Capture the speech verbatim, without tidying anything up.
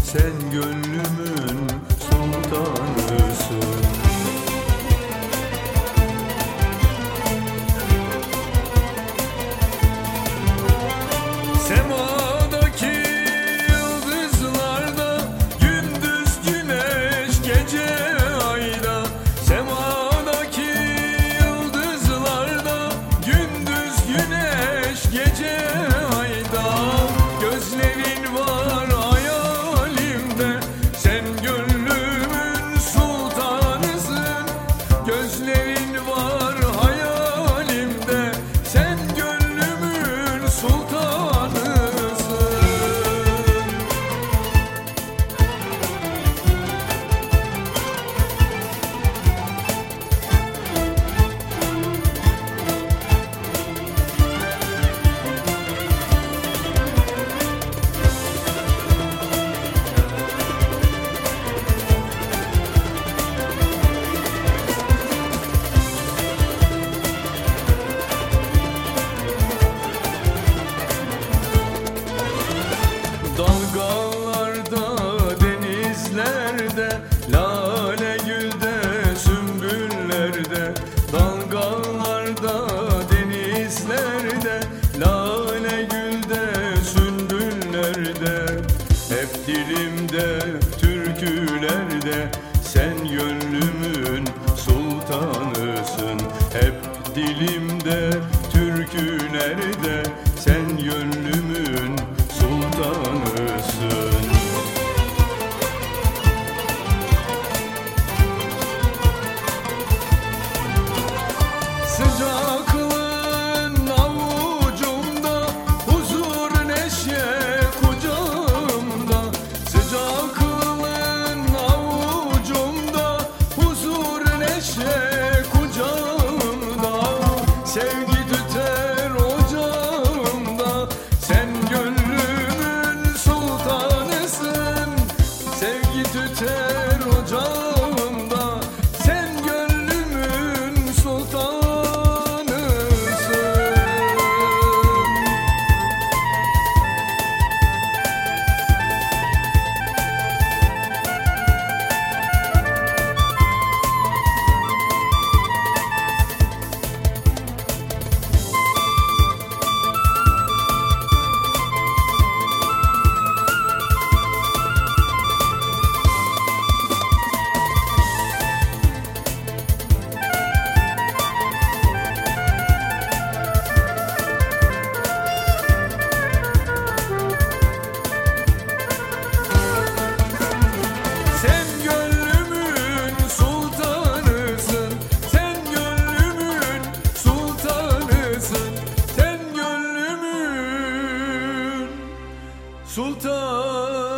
sen gönlümün sultanısın. Semadaki yıldızlarda, gündüz güneş, gece ayda. Semadaki yıldızlarda, gündüz güneş, gece ayda. Gözlerin var hayalimde, sen gönlümün sultanısın. Gözlerin var hayalimde, sen gönlümün sultanısın. Dalgalarda, denizlerde, lale gülde, sümbüllerde. Dalgalarda, denizlerde, lale gülde, sümbüllerde. Hep dilimde, türkülerde, sen gönlümün sultanısın. Hep dilimde, türkülerde, sen gönlümün sultanısın. Sıcaklığın avucumda, huzur neşe kucağımda. Sıcaklığın avucumda, huzur neşe kucağımda. Sevgi tüter ocağımda, sen gönlümün sultanısın. Sevgi tüter ocağımda, sen gönlümün sultanısın. Sen gönlümün sultanısın, sen gönlümün sultanısın, sen gönlümün sultanısın.